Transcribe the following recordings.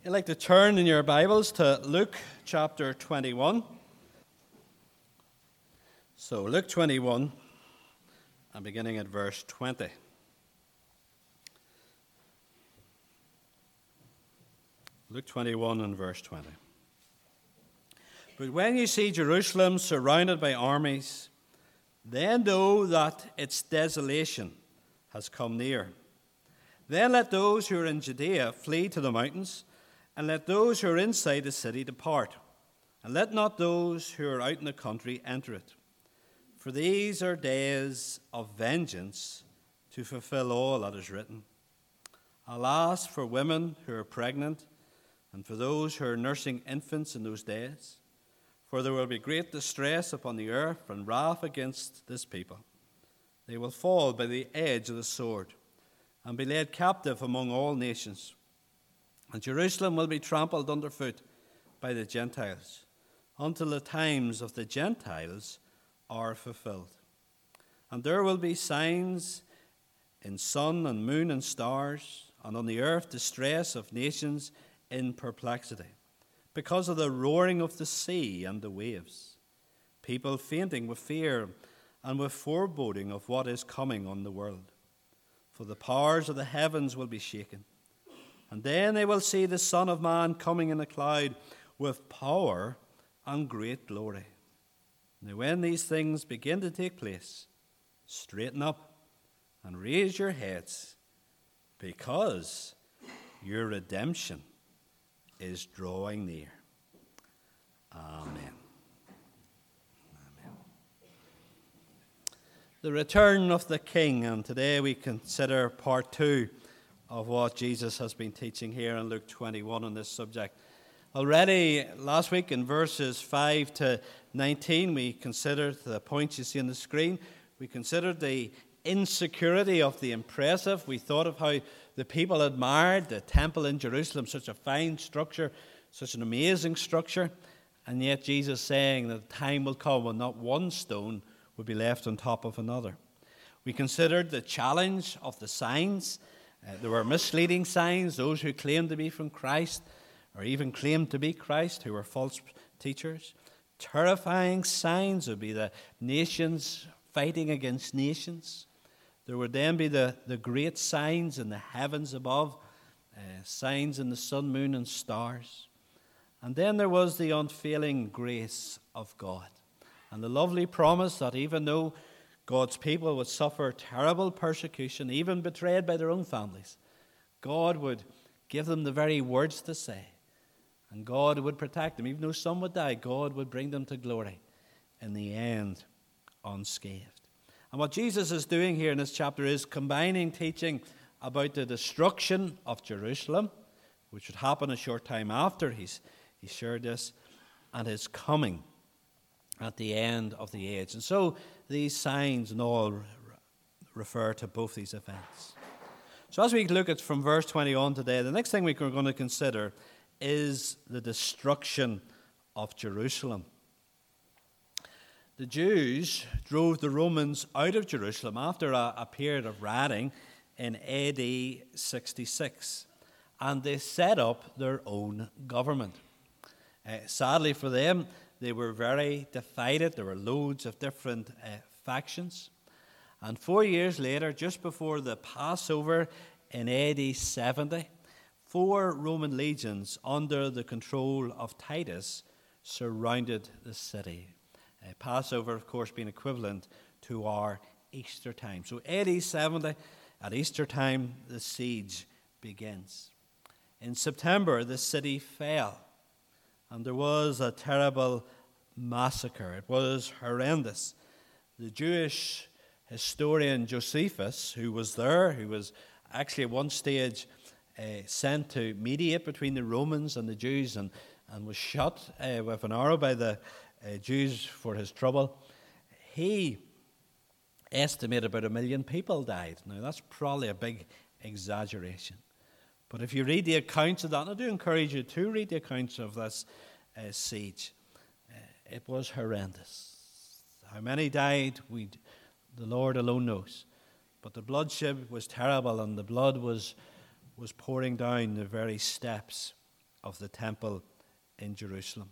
You'd like to turn in your Bibles to Luke chapter 21. So Luke 21, and beginning at verse 20. Luke 21 and verse 20. But when you see Jerusalem surrounded by armies, then know that its desolation has come near. Then let those who are in Judea flee to the mountains, and let those who are inside the city depart, and let not those who are out in the country enter it. For these are days of vengeance to fulfill all that is written. Alas, for women who are pregnant, and for those who are nursing infants in those days. For there will be great distress upon the earth and wrath against this people. They will fall by the edge of the sword, and be led captive among all nations. And Jerusalem will be trampled underfoot by the Gentiles, until the times of the Gentiles are fulfilled. And there will be signs in sun and moon and stars, and on the earth distress of nations in perplexity, because of the roaring of the sea and the waves, people fainting with fear and with foreboding of what is coming on the world. For the powers of the heavens will be shaken. And then they will see the Son of Man coming in a cloud with power and great glory. Now when these things begin to take place, straighten up and raise your heads, because your redemption is drawing near. Amen. Amen. The return of the King, and today we consider part 2 of what Jesus has been teaching here in Luke 21 on this subject. Already last week in verses 5 to 19, we considered the points you see on the screen. We considered the insecurity of the impressive. We thought of how the people admired the temple in Jerusalem, such a fine structure, such an amazing structure, and yet Jesus saying that the time will come when not one stone will be left on top of another. We considered the challenge of the signs. There were misleading signs, those who claimed to be from Christ, or even claimed to be Christ, who were false teachers. Terrifying signs would be the nations fighting against nations. There would then be the great signs in the heavens above, signs in the sun, moon, and stars. And then there was the unfailing grace of God, and the lovely promise that even though God's people would suffer terrible persecution, even betrayed by their own families, God would give them the very words to say, and God would protect them. Even though some would die, God would bring them to glory in the end unscathed. And what Jesus is doing here in this chapter is combining teaching about the destruction of Jerusalem, which would happen a short time after he shared this, and his coming at the end of the age. And so these signs and all refer to both these events. So as we look at from verse 20 on today, the next thing we're going to consider is the destruction of Jerusalem. The Jews drove the Romans out of Jerusalem after a period of rioting in AD 66, and they set up their own government. Sadly for them, they were very divided. There were loads of different factions. And 4 years later, just before the Passover in AD 70, 4 Roman legions under the control of Titus surrounded the city. Passover, of course, being equivalent to our Easter time. So AD 70, at Easter time, the siege begins. In September, the city fell, and there was a terrible massacre. It was horrendous. The Jewish historian Josephus, who was there, who was actually at one stage sent to mediate between the Romans and the Jews, and was shot with an arrow by the Jews for his trouble, he estimated about 1 million people died. Now, that's probably a big exaggeration. But if you read the accounts of that, and I do encourage you to read the accounts of this siege, it was horrendous. How many died, the Lord alone knows. But the bloodshed was terrible, and the blood was pouring down the very steps of the temple in Jerusalem.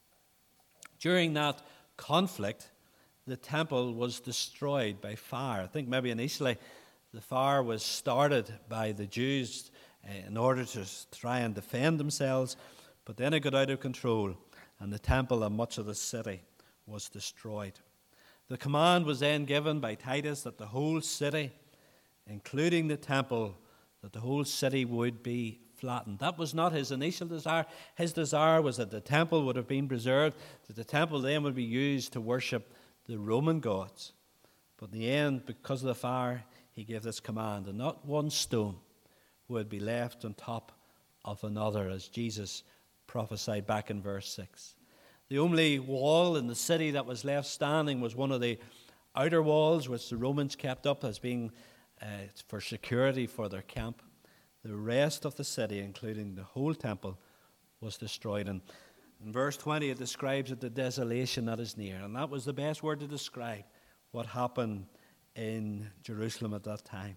During that conflict, the temple was destroyed by fire. I think maybe initially the fire was started by the Jews in order to try and defend themselves, but then it got out of control, and the temple and much of the city was destroyed. The command was then given by Titus that the whole city, including the temple, that the whole city would be flattened. That was not his initial desire. His desire was that the temple would have been preserved, that the temple then would be used to worship the Roman gods. But in the end, because of the fire, he gave this command, and not one stone would be left on top of another, as Jesus prophesied back in verse 6. The only wall in the city that was left standing was one of the outer walls, which the Romans kept up as being for security for their camp. The rest of the city, including the whole temple, was destroyed. And in verse 20, it describes it, the desolation that is near. And that was the best word to describe what happened in Jerusalem at that time.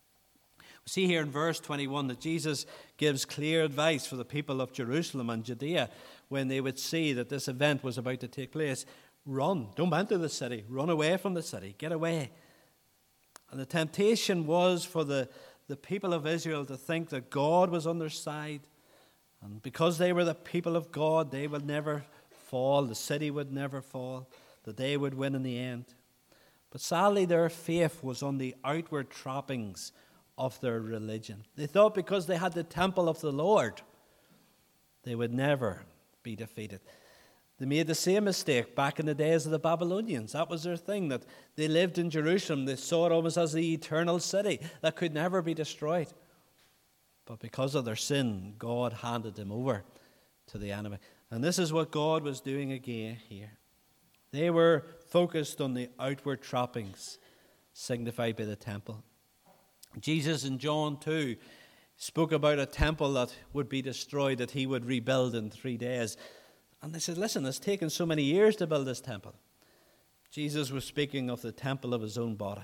We see here in verse 21 that Jesus gives clear advice for the people of Jerusalem and Judea when they would see that this event was about to take place. Run. Don't enter the city. Run away from the city. Get away. And the temptation was for the people of Israel to think that God was on their side. And because they were the people of God, they would never fall. The city would never fall. That they would win in the end. But sadly, their faith was on the outward trappings of their religion. They thought because they had the temple of the Lord, they would never be defeated. They made the same mistake back in the days of the Babylonians. That was their thing, that they lived in Jerusalem. They saw it almost as the eternal city that could never be destroyed. But because of their sin, God handed them over to the enemy. And this is what God was doing again here. They were focused on the outward trappings signified by the temple. Jesus in John 2 spoke about a temple that would be destroyed, that he would rebuild in 3 days. And they said, listen, it's taken so many years to build this temple. Jesus was speaking of the temple of his own body.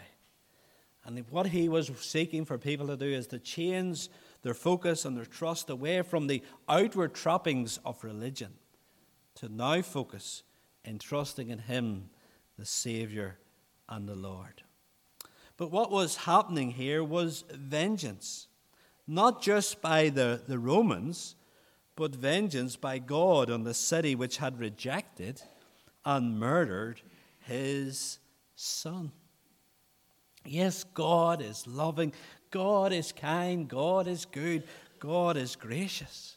And what he was seeking for people to do is to change their focus and their trust away from the outward trappings of religion to now focus in trusting in him, the Savior and the Lord. But what was happening here was vengeance, not just by the Romans, but vengeance by God on the city which had rejected and murdered his Son. Yes, God is loving, God is kind, God is good, God is gracious.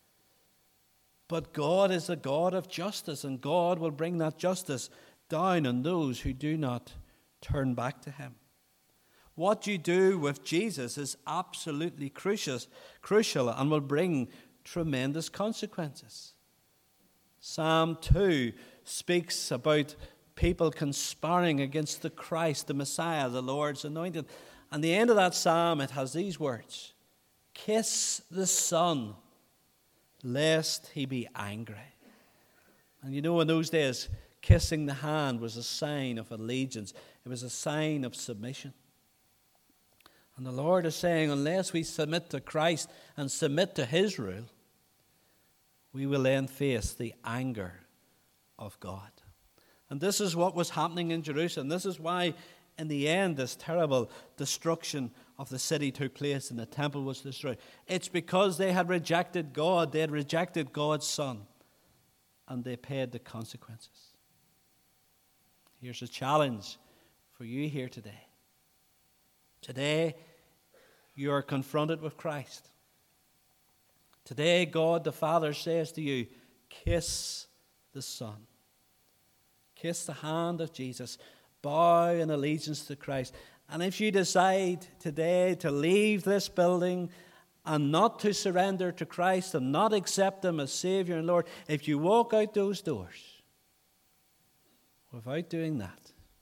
But God is a God of justice, and God will bring that justice down on those who do not turn back to him. What you do with Jesus is absolutely crucial and will bring tremendous consequences. Psalm 2 speaks about people conspiring against the Christ, the Messiah, the Lord's anointed. And the end of that psalm, it has these words: kiss the Son, lest he be angry. And you know, in those days, kissing the hand was a sign of allegiance. It was a sign of submission. And the Lord is saying, unless we submit to Christ and submit to his rule, we will then face the anger of God. And this is what was happening in Jerusalem. This is why, in the end, this terrible destruction of the city took place and the temple was destroyed. It's because they had rejected God. They had rejected God's Son. And they paid the consequences. Here's a challenge for you here today. Today, you are confronted with Christ. Today, God the Father says to you, kiss the Son. Kiss the hand of Jesus. Bow in allegiance to Christ. And if you decide today to leave this building and not to surrender to Christ and not accept him as Savior and Lord, if you walk out those doors without doing that,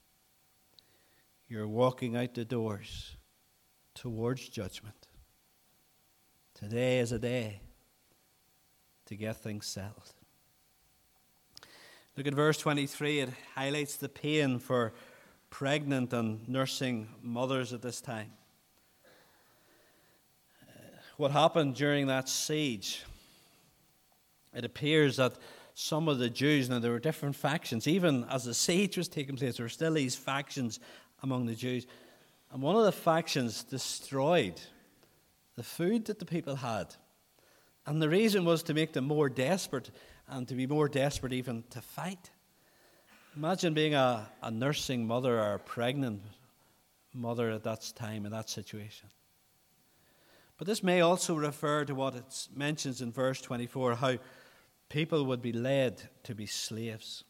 you're walking out the doors towards judgment. Today is a day to get things settled. Look at verse 23. It highlights the pain for pregnant and nursing mothers at this time. What happened during that siege it appears that some of the Jews, now there were different factions, even as the siege was taking place, there were still these factions among the Jews. And one of the factions destroyed the food that the people had. And the reason was to make them more desperate, and to be more desperate even to fight. Imagine being a nursing mother or a pregnant mother at that time, in that situation. But this may also refer to what it mentions in verse 24, how people would be led to be slaves.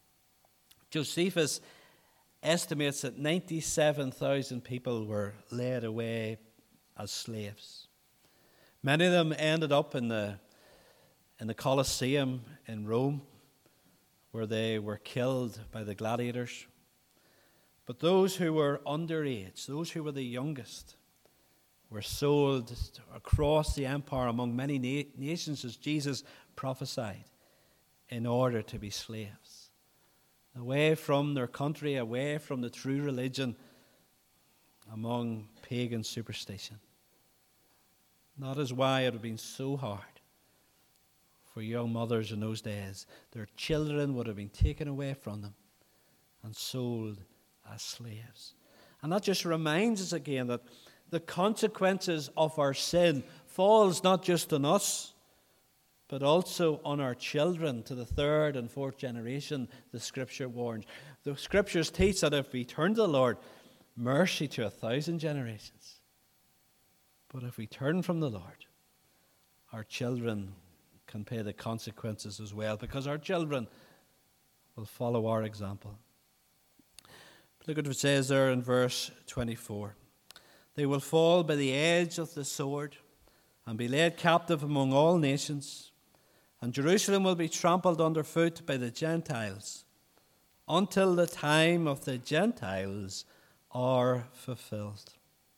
Josephus estimates that 97,000 people were led away as slaves. Many of them ended up in the Colosseum in Rome, where they were killed by the gladiators. But those who were underage, those who were the youngest, were sold across the empire among many nations, as Jesus prophesied, in order to be slaves. Away from their country, away from the true religion, among pagan superstition. That is why it would have been so hard for young mothers in those days. Their children would have been taken away from them and sold as slaves. And that just reminds us again that the consequences of our sin falls not just on us, but also on our children, to the third and fourth generation, the Scripture warns. The Scriptures teach that if we turn to the Lord, mercy to 1,000 generations. But if we turn from the Lord, our children can pay the consequences as well, because our children will follow our example. Look at what it says there in verse 24. They will fall by the edge of the sword and be led captive among all nations, and Jerusalem will be trampled underfoot by the Gentiles until the time of the Gentiles are fulfilled.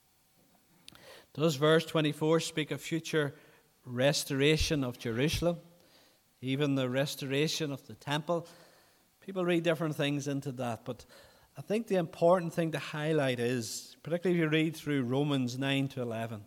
Does verse 24 speak of future restoration of Jerusalem, even the restoration of the temple? People read different things into that, but I think the important thing to highlight is, particularly if you read through Romans 9 to 11,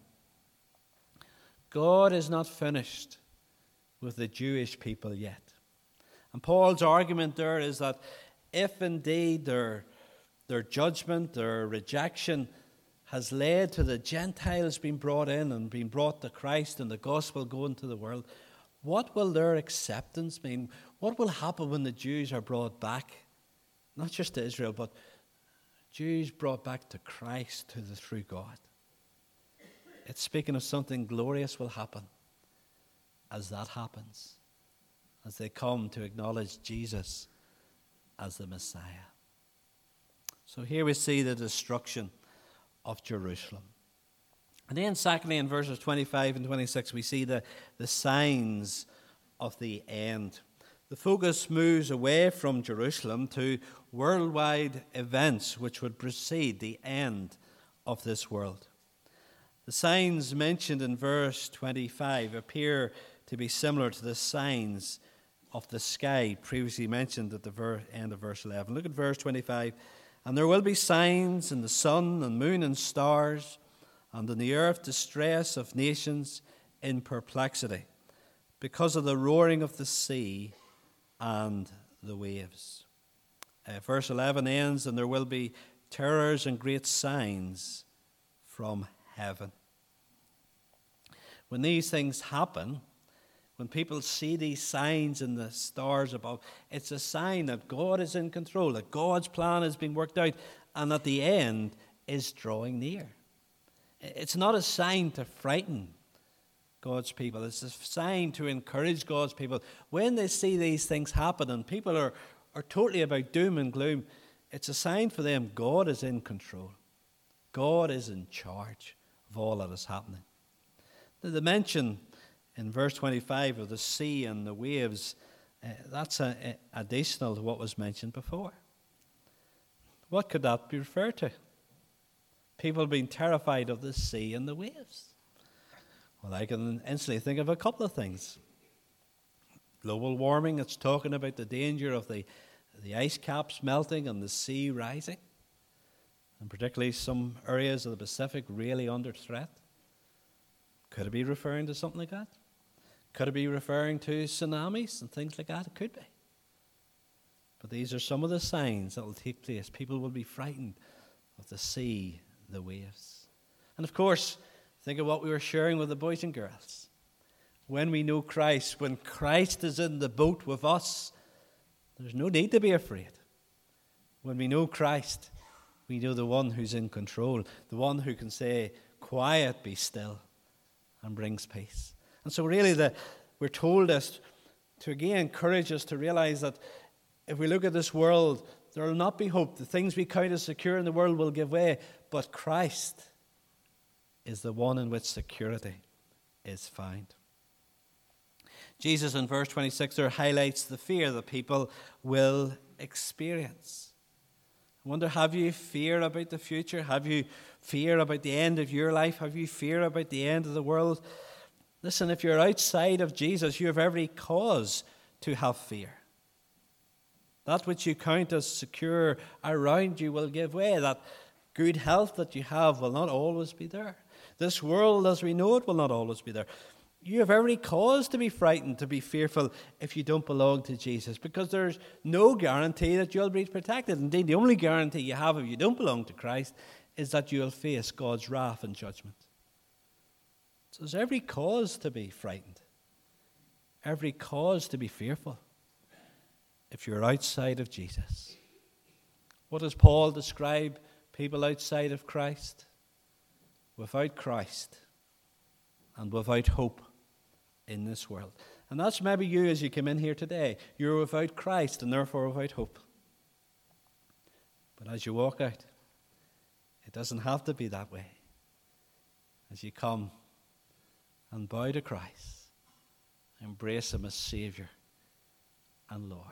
God is not finished with the Jewish people yet. And Paul's argument there is that if indeed their judgment, their rejection has led to the Gentiles being brought in and being brought to Christ and the gospel going to the world, what will their acceptance mean? What will happen when the Jews are brought back? Not just to Israel, but Jews brought back to Christ, to the true God. It's speaking of something glorious will happen as that happens, as they come to acknowledge Jesus as the Messiah. So here we see the destruction of Jerusalem. And then secondly, in verses 25 and 26, we see the signs of the end. The focus moves away from Jerusalem to worldwide events which would precede the end of this world. The signs mentioned in verse 25 appear to be similar to the signs of the sky previously mentioned at the end of verse 11. Look at verse 25. And there will be signs in the sun and moon and stars, and in the earth distress of nations in perplexity, because of the roaring of the sea and the waves. Verse 11 ends, and there will be terrors and great signs from heaven. When these things happen, when people see these signs in the stars above, it's a sign that God is in control, that God's plan has been worked out, and that the end is drawing near. It's not a sign to frighten God's people. It's a sign to encourage God's people. When they see these things happen and people are totally about doom and gloom, it's a sign for them God is in control. God is in charge of all that is happening. The mention in verse 25 of the sea and the waves, that's additional to what was mentioned before. What could that be referred to? People being terrified of the sea and the waves. Well, I can instantly think of a couple of things. Global warming, it's talking about the danger of the ice caps melting and the sea rising. And particularly some areas of the Pacific really under threat. Could it be referring to something like that? Could it be referring to tsunamis and things like that? It could be. But these are some of the signs that will take place. People will be frightened of the sea, the waves. And of course, think of what we were sharing with the boys and girls. When we know Christ, when Christ is in the boat with us, there's no need to be afraid. When we know Christ, we know the one who's in control, the one who can say, quiet, be still, and brings peace. And so really we're told this to again encourage us to realize that if we look at this world, there will not be hope. The things we count as secure in the world will give way, but Christ is the one in which security is found. Jesus in verse 26 there highlights the fear that people will experience. I wonder, have you fear about the future? Have you fear about the end of your life? Have you fear about the end of the world? Listen, if you're outside of Jesus, you have every cause to have fear. That which you count as secure around you will give way. That good health that you have will not always be there. This world as we know it will not always be there. You have every cause to be frightened, to be fearful if you don't belong to Jesus, because there's no guarantee that you'll be protected. Indeed, the only guarantee you have if you don't belong to Christ is that you'll face God's wrath and judgment. So there's every cause to be frightened, every cause to be fearful if you're outside of Jesus. What does Paul describe people outside of Christ? Without Christ and without hope in this world. And that's maybe you as you come in here today. You're without Christ and therefore without hope. But as you walk out, it doesn't have to be that way. As you come and bow to Christ, embrace Him as Savior and Lord.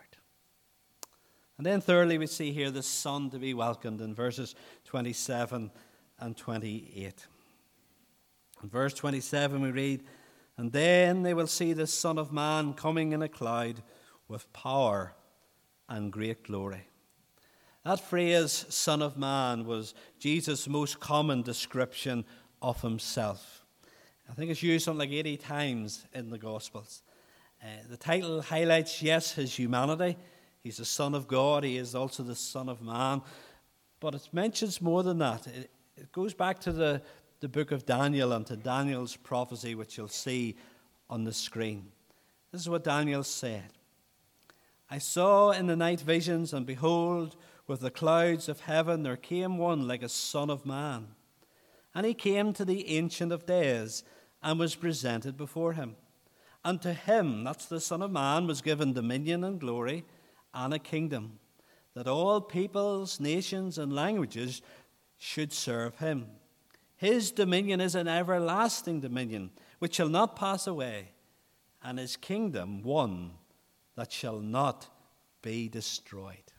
And then thirdly, we see here the Son to be welcomed in verses 27 and 28. In verse 27 we read, "And then they will see the Son of Man coming in a cloud with power and great glory." That phrase, Son of Man, was Jesus' most common description of Himself. I think it's used something like 80 times in the Gospels. The title highlights, yes, His humanity. He's the Son of God. He is also the Son of Man. But it mentions more than that. It goes back to the book of Daniel and to Daniel's prophecy, which you'll see on the screen. This is what Daniel said. "I saw in the night visions, and behold, with the clouds of heaven there came one like a son of man. And he came to the Ancient of Days and was presented before him. And to him," that's the Son of Man, "was given dominion and glory and a kingdom, that all peoples, nations, and languages should serve him. His dominion is an everlasting dominion, which shall not pass away, and his kingdom one that shall not be destroyed."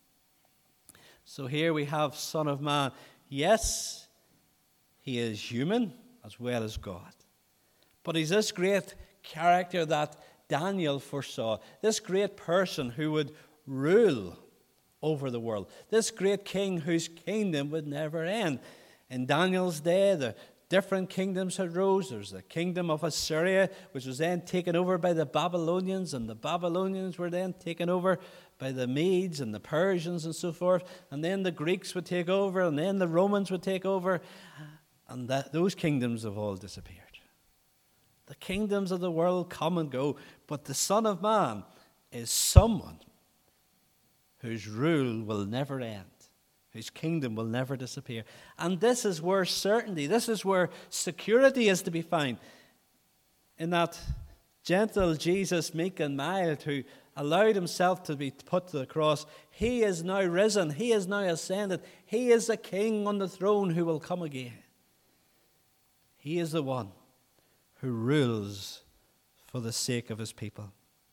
So here we have Son of Man. Yes, he is human as well as God. But he's this great character that Daniel foresaw, this great person who would rule over the world, this great king whose kingdom would never end. In Daniel's day, the different kingdoms had rose. There's the kingdom of Assyria, which was then taken over by the Babylonians, and the Babylonians were then taken over by the Medes and the Persians and so forth, and then the Greeks would take over, and then the Romans would take over, and those kingdoms have all disappeared. The kingdoms of the world come and go, but the Son of Man is someone whose rule will never end, whose kingdom will never disappear. And this is where certainty, this is where security is to be found. In that gentle Jesus, meek and mild, who allowed himself to be put to the cross, he is now risen, he is now ascended, he is the king on the throne who will come again. He is the one who rules for the sake of his people.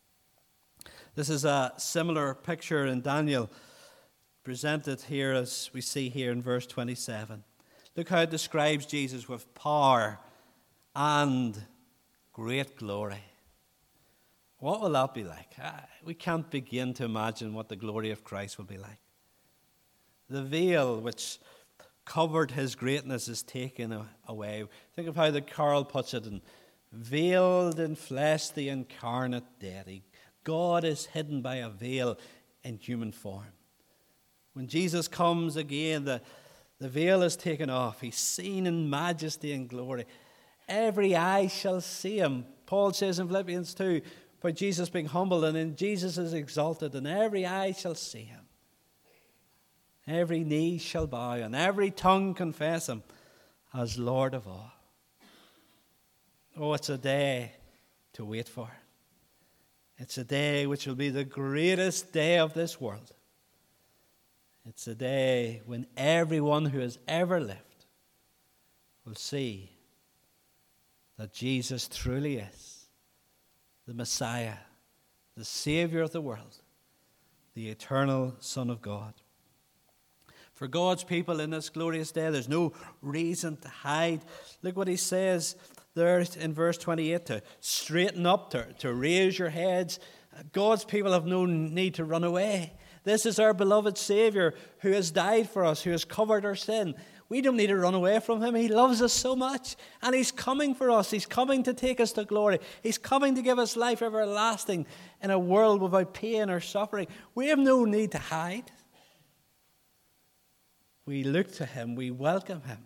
This is a similar picture in Daniel, presented here as we see here in verse 27. Look how it describes Jesus with power and great glory. What will that be like? We can't begin to imagine what the glory of Christ will be like. The veil which covered his greatness is taken away. Think of how the carol puts it in veiled in flesh, the incarnate deity. God is hidden by a veil in human form. When Jesus comes again, the veil is taken off. He's seen in majesty and glory. Every eye shall see him. Paul says in Philippians 2, by Jesus being humbled, and then Jesus is exalted, and every eye shall see him. Every knee shall bow, and every tongue confess him as Lord of all. Oh, it's a day to wait for. It's a day which will be the greatest day of this world. It's a day when everyone who has ever lived will see that Jesus truly is the Messiah, the Savior of the world, the eternal Son of God. For God's people in this glorious day, there's no reason to hide. Look what he says there in verse 28, to straighten up, to raise your heads. God's people have no need to run away. This is our beloved Savior who has died for us, who has covered our sin. We don't need to run away from him. He loves us so much, and he's coming for us. He's coming to take us to glory. He's coming to give us life everlasting in a world without pain or suffering. We have no need to hide. We look to him. We welcome him.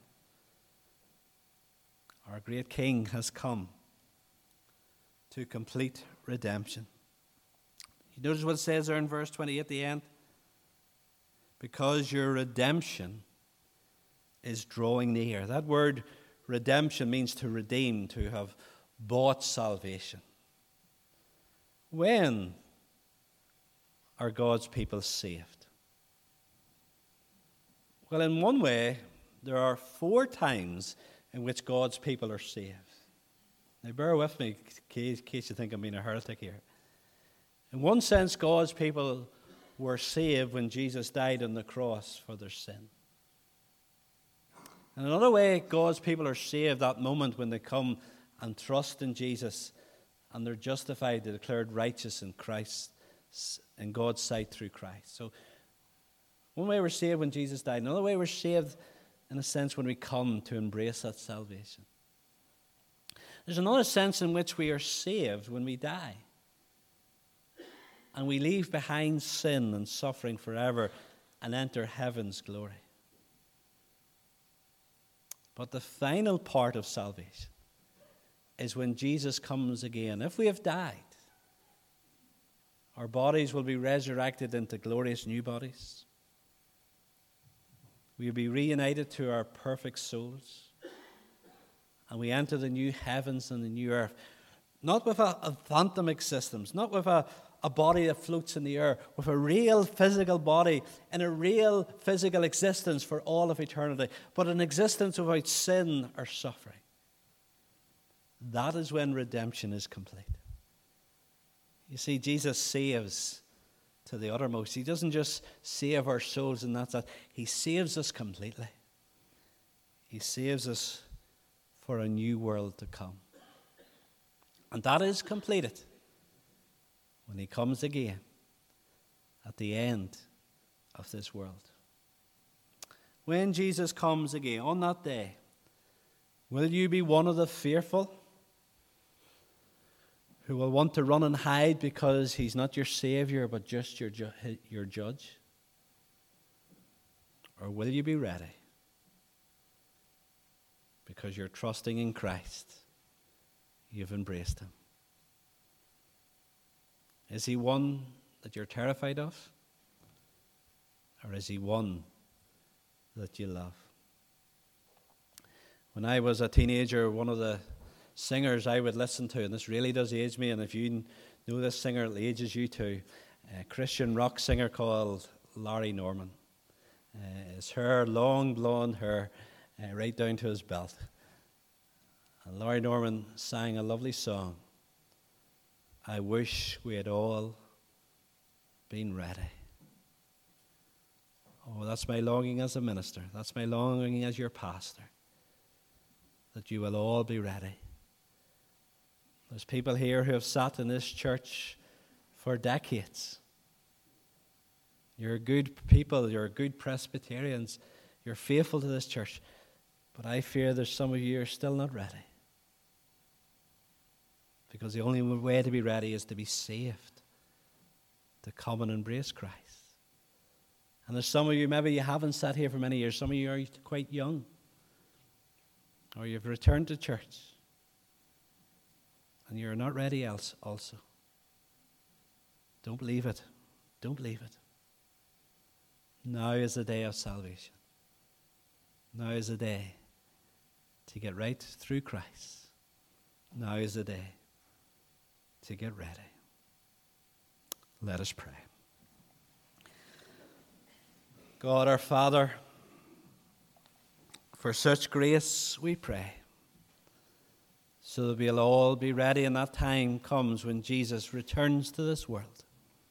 Our great King has come to complete redemption. You notice what it says there in verse 20 at the end? Because your redemption is drawing near. That word redemption means to redeem, to have bought salvation. When are God's people saved? Well, in one way, there are 4 times in which God's people are saved. Now, bear with me in case you think I'm being a heretic here. In one sense, God's people were saved when Jesus died on the cross for their sin. In another way, God's people are saved that moment when they come and trust in Jesus, and they're justified, they're declared righteous in Christ, in God's sight through Christ. So, one way we're saved when Jesus died. Another way we're saved, in a sense, when we come to embrace that salvation. There's another sense in which we are saved when we die. And we leave behind sin and suffering forever and enter heaven's glory. But the final part of salvation is when Jesus comes again. If we have died, our bodies will be resurrected into glorious new bodies. We will be reunited to our perfect souls. And we enter the new heavens and the new earth. Not with a phantom existence, not with a body that floats in the air, with a real physical body and a real physical existence for all of eternity, but an existence without sin or suffering. That is when redemption is complete. You see, Jesus saves to the uttermost. He doesn't just save our souls and that's that. He saves us completely. He saves us for a new world to come. And that is completed when he comes again at the end of this world. When Jesus comes again on that day, will you be one of the fearful who will want to run and hide because he's not your Savior but just your judge? Or will you be ready because you're trusting in Christ? You've embraced him. Is he one that you're terrified of? Or is he one that you love? When I was a teenager, one of the singers I would listen to, and this really does age me, and if you know this singer, it ages you too, a Christian rock singer called Larry Norman. His hair, long blonde hair, right down to his belt. And Larry Norman sang a lovely song. I wish we had all been ready. Oh, that's my longing as a minister. That's my longing as your pastor. That you will all be ready. There's people here who have sat in this church for decades. You're good people. You're good Presbyterians. You're faithful to this church. But I fear there's some of you who are still not ready. Because the only way to be ready is to be saved, to come and embrace Christ. And there's some of you, maybe you haven't sat here for many years. Some of you are quite young. Or you've returned to church. And you're not ready else also. Don't believe it. Don't believe it. Now is the day of salvation. Now is the day to get right through Christ. Now is the day to get ready. Let us pray. God our Father, for such grace we pray, so that we'll all be ready and that time comes when Jesus returns to this world.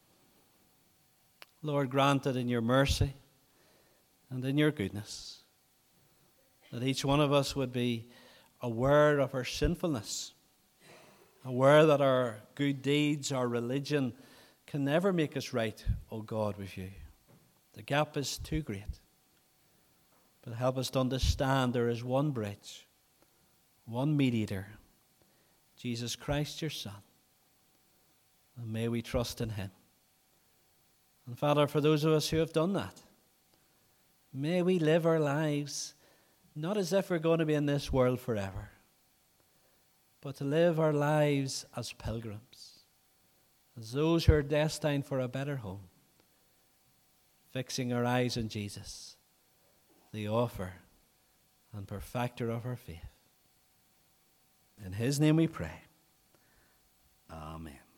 Lord, grant it in your mercy and in your goodness, that each one of us would be aware of our sinfulness, aware that our good deeds, our religion, can never make us right, O God, with you. The gap is too great. But help us to understand there is one bridge, one mediator, Jesus Christ, your Son. And may we trust in him. And Father, for those of us who have done that, may we live our lives not as if we're going to be in this world forever, but to live our lives as pilgrims, as those who are destined for a better home, fixing our eyes on Jesus, the author and perfecter of our faith. In his name we pray. Amen.